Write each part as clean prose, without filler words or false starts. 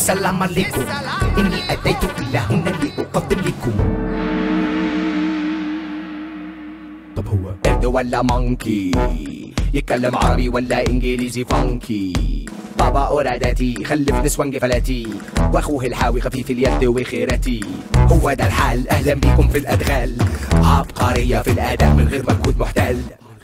السلام عليكم، إني أتيت إلى هنا لأقدم لكم. طب هو قرد ولا مونكي؟ يتكلم عربي ولا إنجليزي فانكي؟ بابا أورادتي خلف نسوان فلاتي، واخوه الحاوي خفيف اليد وخيرتي. هو ده الحال، اهلا بيكم في الادغال، عبقرية في الاداء من غير مجهود محتل.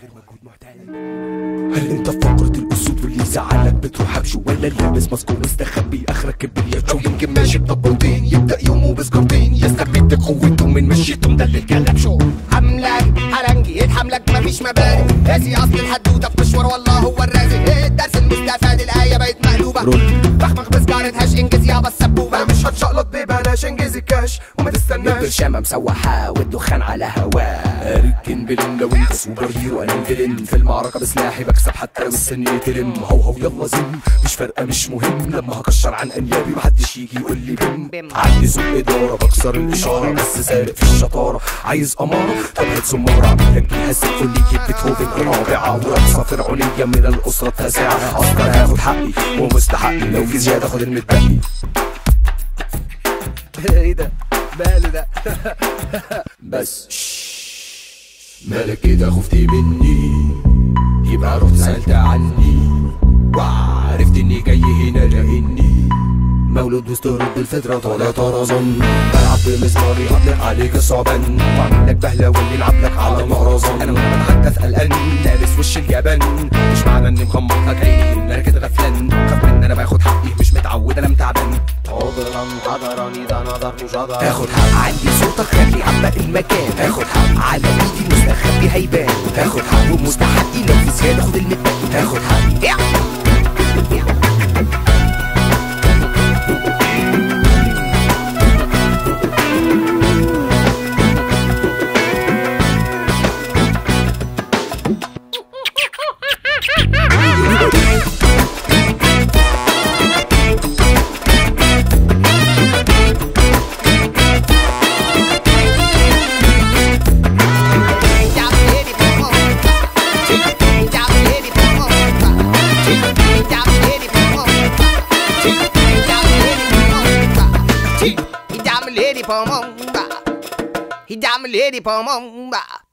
هل انت في فقرة الاسود واللي يزعلك بتروح حبشه، ولا لابس ماسك ومستخبي اخرك كبريات؟ شو يمكن ماشي بطبلتين يبدا يومه بسكرتين، يستفيد بقوته من مشيته ده اللي اتكلم شو حملك حرنجي يتحملك مفيش مبادئ، هذه اصل الحدوته بتشور والله هو الرازق. الدرس المستفاد الايه بقت مقلوبه، بخمخ بسجارة هاش انجز يابا السبوبه. مش هتشقلط ببلاش انجز الكاش وما تستناش. البرشامه مسوحه والدخان على هواه، ركن بلن لو انت سوبر هيرو انا الفيلن، في المعركه بسلاحي بكسب حتى لو السن يترم. هو يلا زم مش فارقه مش مهم، لما هكشر عن انيابي محدش يجي يقول لي بم. عندي ذوق اداره بكسر الاشاره، بس سارق في الشطاره. عايز اماره طب هات زماره، اعمل لك جهاز سيمفونيه بيتهوفن الرابعه، ورقصه فرعونيه من الاسره التاسعه. اصلا هاخد حقي ومستحقي، لو في زياده خد المتبقي. ايه ده ماله ده؟ بس مالك كده خفتي مني؟ يبقى رحت سألت عني وعرفت اني جاي هنا لاني مولود وسط رد الفطرة طالع طرزان. بلعب بمسماري هطلق عليك الصعبان، واعمل لك بهلة واللي يلعب لك على المهرزان. انا وانا بتحدث قلقان لابس وش اليابان، مش معنى اني مغمض لك عيني ان انا كده غفلان. خاف من انا باخد حقي مش متعود انا متعبان. حاضرا حضراني ده نظر مجرد، اخد حق عندي صوتك خلي عبق المكان. اخد حق على ايدي مستخبي هيبان، اخد حق ومستحقي لو في زيادة خد المتبقي. اخد حق He got me lady, pom-pom.